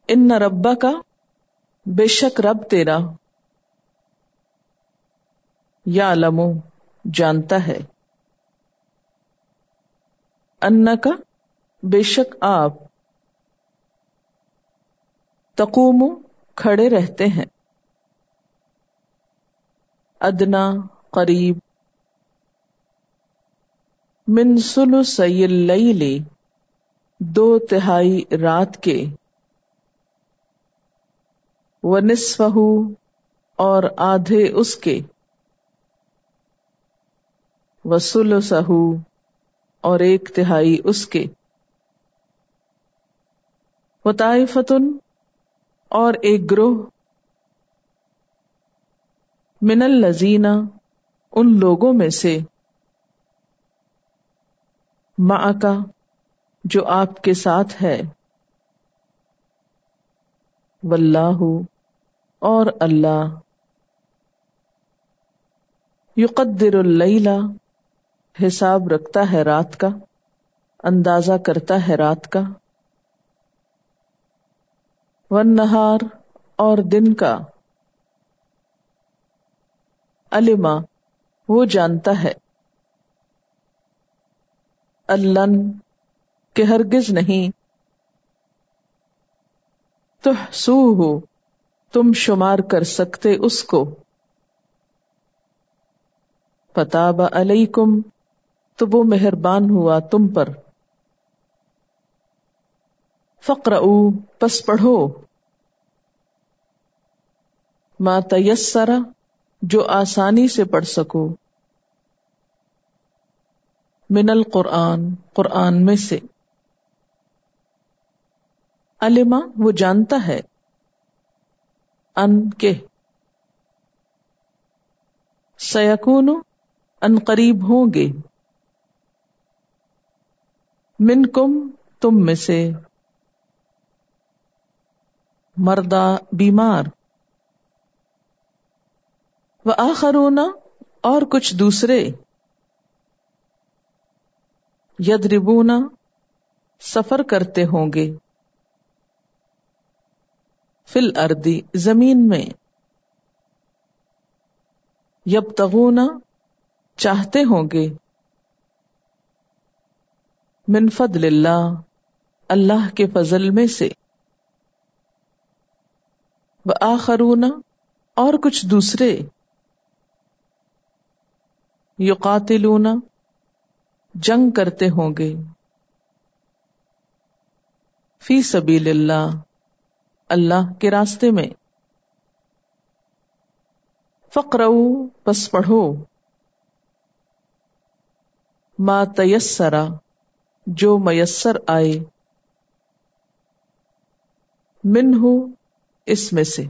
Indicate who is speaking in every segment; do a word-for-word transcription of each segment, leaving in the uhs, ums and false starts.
Speaker 1: ان ربک بے شک رب تیرا یعلم جانتا ہے انک بے شک آپ تقوم کھڑے رہتے ہیں ادنا قریب من ثلثی اللیل دو تہائی رات کے ونصفہ اور آدھے اس کے وثلثہ اور ایک تہائی اس کے وطائفۃ اور ایک گروہ من الذین ان لوگوں میں سے معک جو آپ کے ساتھ ہے واللہ اور اللہ یقدر اللیل حساب رکھتا ہے رات کا اندازہ کرتا ہے رات کا والنہار اور دن کا علما وہ جانتا ہے اللن کہ ہرگز نہیں تحصوہ تم شمار کر سکتے اس کو فتاب علیکم تو وہ مہربان ہوا تم پر فقرؤ پس پڑھو ما تیسر جو آسانی سے پڑھ سکو من القرآن قرآن میں سے علما وہ جانتا ہے ان کے سیکون ان قریب ہوں گے منکم تم میں سے مردہ بیمار وآخرون اور کچھ دوسرے یضربون سفر کرتے ہوں گے فی الارض زمین میں یبتغون چاہتے ہوں گے من فضل اللہ اللہ کے فضل میں سے وآخرون اور کچھ دوسرے یقاتلون جنگ کرتے ہوں گے فی سبیل اللہ اللہ کے راستے میں فقرؤ پس پڑھو ما تیسر جو میسر آئے منہ اس میں سے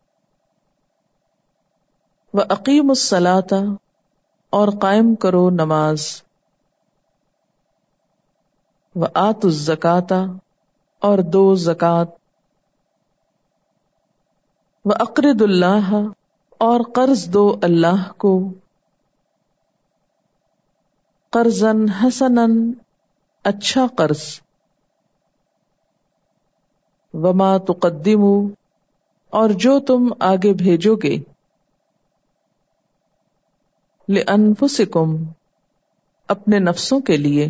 Speaker 1: وَأَقِیمُوا الصَّلَاةَ اور قائم کرو نماز وَآتُوا الزَّکَاةَ اور دو زکوٰۃ وَأَقْرِضُوا اللَّهَ اور قرض دو اللہ کو قرضاً حسناً اچھا قرض وما تقدموا اور جو تم آگے بھیجو گے لأنفسکم اپنے نفسوں کے لیے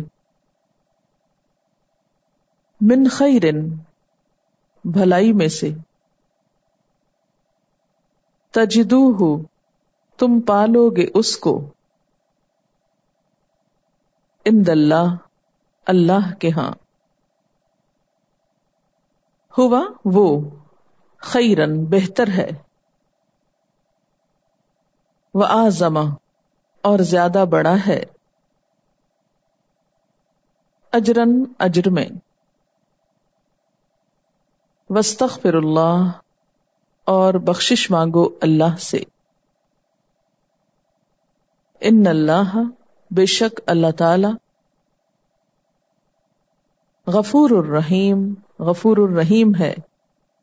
Speaker 1: من خیرن بھلائی میں سے تجدوہ تم پالو گے اس کو عند اللہ اللہ کے ہاں ہوا وہ خیرن بہتر ہے وَأَعْظَمَ اور زیادہ بڑا ہے اجرن اجر میں واستغفر اللہ اور بخشش مانگو اللہ سے ان اللہ بے شک اللہ تعالی غفور الرحیم غفور الرحیم ہے